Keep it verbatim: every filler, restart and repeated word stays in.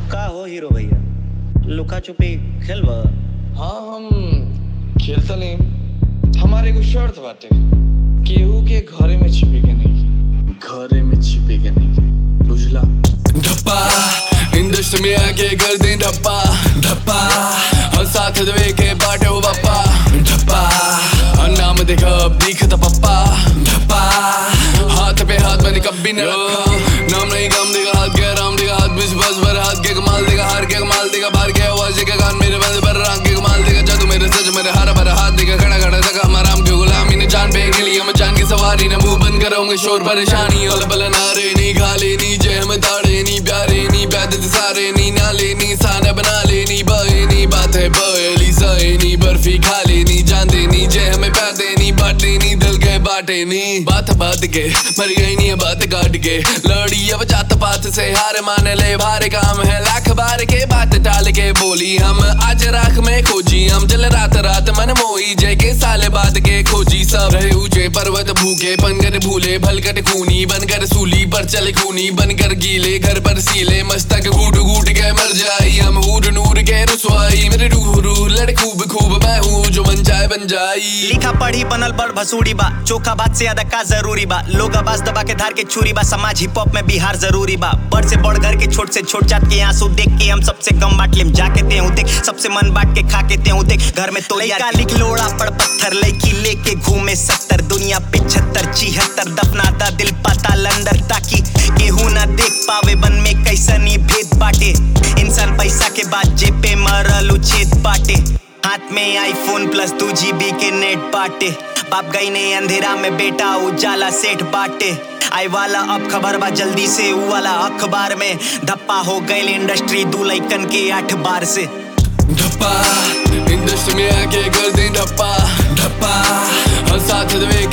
का हो हीरो भैया, लुका छुपी खेलबा? हाँ हम खेलता नहीं, हमारे को शर्त बाटे, केहू के घरे में छिपे के नहीं, घरे में छिपे के नहीं, बुझला? धप्पा इंडस्ट्री में आके कर दे धप्पा धप्पा और साथ दे के बाटे हो बापा धप्पा और नाम देखा अब दिखता पप्पा धप्पा हाथ पे हाथ मैंने कभी न रखा नाम नहीं काम देगा हाथ के राम देगा हाथ बीच बस भर हाथ के कमाल देगा हार के कमाल देगा बाहर के आवाज के कान मेरे बंद पर रंग के कमाल देगा जादू मेरे सच मेरे हरा भरा हाथ देगा खड़ा खड़ा तक हमारा राम के गुलामी ने जान पे के लिए मैं जान की सवारी न मुंह बंद करूंगा शोर परेशानी और बल नारे नहीं खाले नहीं जय हम ताड़े नहीं प्यारे नहीं बैद सारे नहीं नाले नहीं साना बना लेनी बहे नहीं बात है बहली सहे नहीं बर्फी खा लेनी जान देनी जय हमें प्यार देनी बांट देनी दिल के बाटे नहीं बात बात के मर गई नहीं बात काट के लड़ी अब जात पात से हार मान ले भारे काम है लाख बार के बात टाल के बोली हम आज राख में खोजी हम जल रात रात मन मोई जय के साले बाद के खोजी सब रहे ऊंचे पर्वत भूखे बनकर भूले भलकट खूनी बनकर सूली पर चले खूनी बनकर गीले घर पर सीले मस्तक घूट घूट के मर जाई हम हूर नूर के रसवाई मेरे रूह रूह लड़ खूब खूब मैं हूँ जो बन जाए बन जाई लिखा पढ़ी बनल बड़ भसूड़ी बा चोखा बात से ज्यादा का जरूरी बा लोग आवाज दबा के धार के छुरी बा समाज हिप हॉप में बिहार जरूरी बा बड़ से बड़ घर के छोट से छोट जात के आंसू देख के हम सबसे कम बांट लेम जाके ते हूं देख सबसे मन बांट के खा के ते हूं देख घर में तो लइका लिख लोड़ा पड़ पत्थर लइकी लेके घूमे सत्तर दुनिया पिछहत्तर छिहत्तर दफनाता दिल पाताल अंदर ताकि केहू ना देख पावे बन में कैसनी भेद बाटे इंसान पैसा के बाद जेब पे मरल उछेद बाटे हाथ में आईफोन प्लस दो जीबी के नेट बाटे बाप गई ने अंधेरा में बेटा उजाला सेठ बाटे आई वाला अब खबर बा जल्दी से ऊ वाला अखबार में धप्पा हो गए इंडस्ट्री दू लइकन के आठ बार से धप्पा इंडस्ट्री में आके कर दे धप्पा धप्पा और साथ दे